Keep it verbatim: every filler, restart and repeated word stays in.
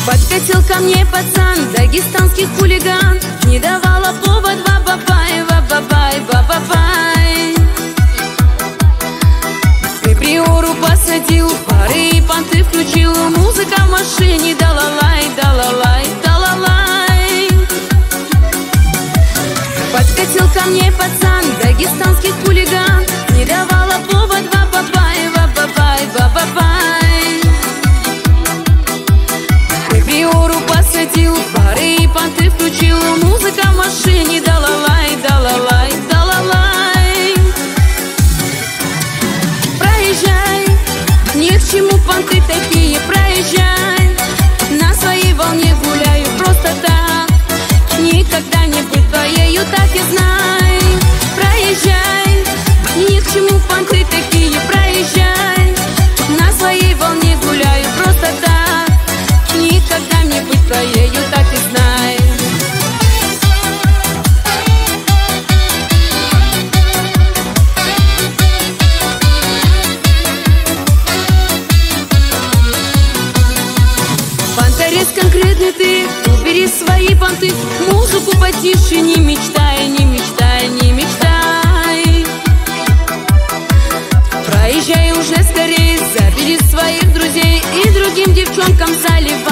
Подкатил ко мне пацан, дагестанский хулиган, не давала повод ва-ба-бай, ва-ба-бай, ва-ба-бай. Приору посадил, пары и понты включил, музыка в машине, да-ла-лай, да-ла-лай, да-ла-лай. Подкатил ко мне пацан, дагестанский хулиган, не давала повод ва-ба-бай, ва-ба-бай, ва-ба-бай. Приору посадил, пары и понты включил, музыка в машине, да-ла-лай, да-ла-лай, да-ла-лай. Проезжай, ни к чему понты такие, проезжай. На своей волне гуляю просто так, никогда не быть твоею, так и знай. Проезжай, ни к чему понты такие, проезжай. На своей волне гуляю просто так, никогда не быть твоею, так и знай. Понторез конкретный ты, убери свои понты, музыку потише, не мечтай, не мечтай, не мечтай. Проезжай уже скорее, забери своих друзей и другим девчонкам заливай.